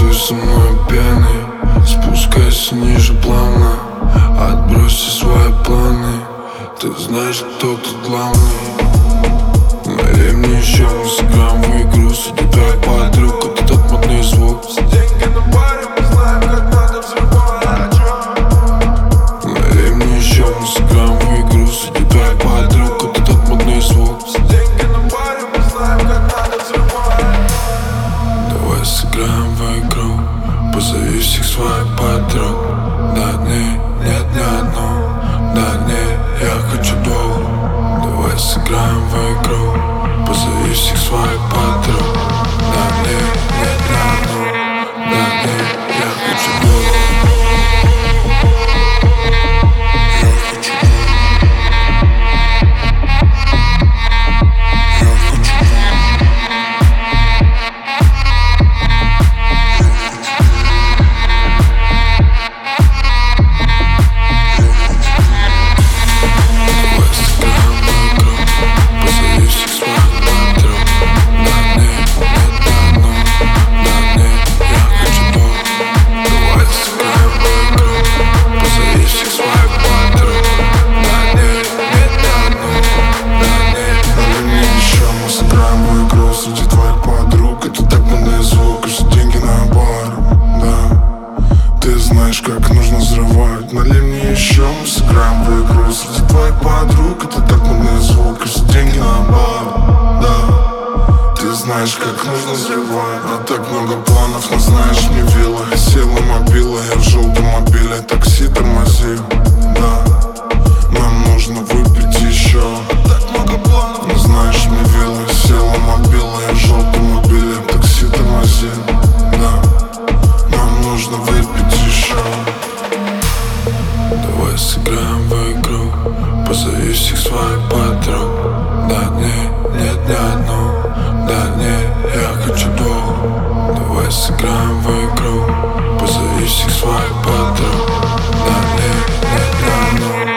Танцуй со мной пьяный, спускайся ниже плавно. Отбрось все свои планы, ты знаешь, кто тут главный. Налей мне еще, мы сыграем в игру. Среди твоих подруг это тот модный звук. Все деньги на баре, мы знаем, как надо взрывать. Налей мне еще, мы сыграем в игру. Среди твоих подруг это тот модный звук. Все деньги на баре, мы знаем, как надо взрывать. Давай сыграем в игру, позови всех своих подруг. Да нет ни одну, да нет, я хочу двух. Давай сыграем в игру, позови всех своих подруг. Да нет ни одну, да нет, я хочу двух. Как нужно взрывать. Налей мне еще, мы сыграем в игру. Среди твоих подруг это так модный звук. И все деньги на бар, да. Ты знаешь, как нужно взрывать. А так много планов, но знаешь, мне вилла. Я села мобила, я в желтом мобиле. Такси тормозил, да. Нам нужно выпить еще. А так много планов, но знаешь, мне вилла. Я села мобила, я в желтом мобиле. Такси тормозил, да. Нам нужно выпить еще. Давай сыграем в игру, позови всех своих подруг. Да нет ни одну, да нет, я хочу двух. Давай сыграем в игру, позови всех своих подруг. Да нет ни одну.